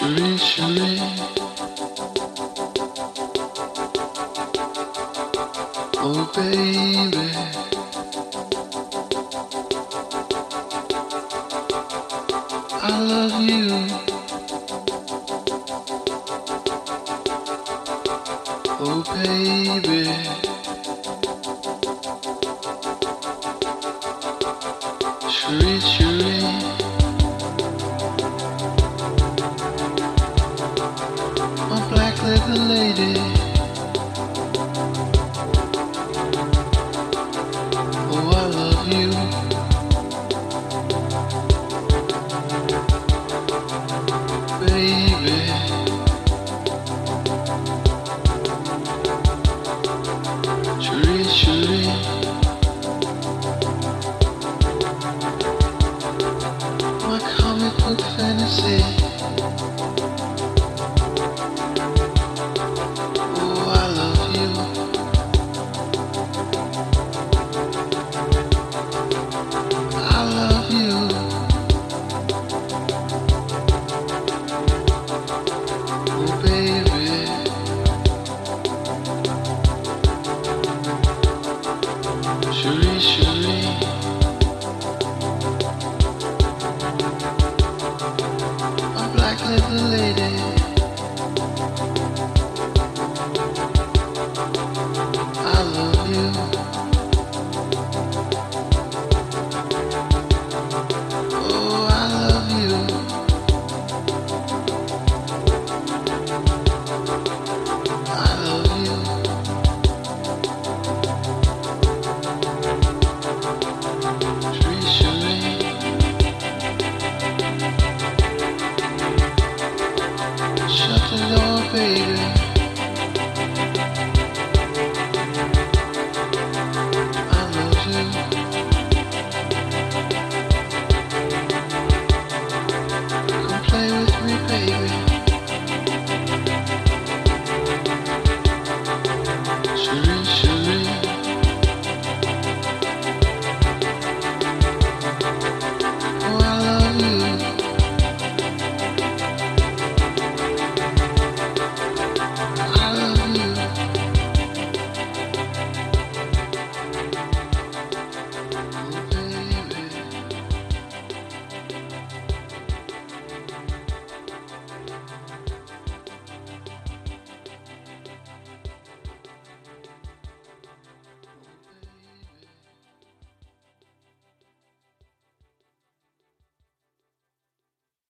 Cherie, Cherie, oh baby, I love you, oh baby, Cherie, Cherie, my black leather lady. Oh, I love you, baby. Cherie, Cherie, my comic book fantasy. Oh, I love you, I love you, oh baby. Cherie, Cherie, my black leather lady. I love you, oh I love you, I love you, Cherie, Cherie, shut the door, baby.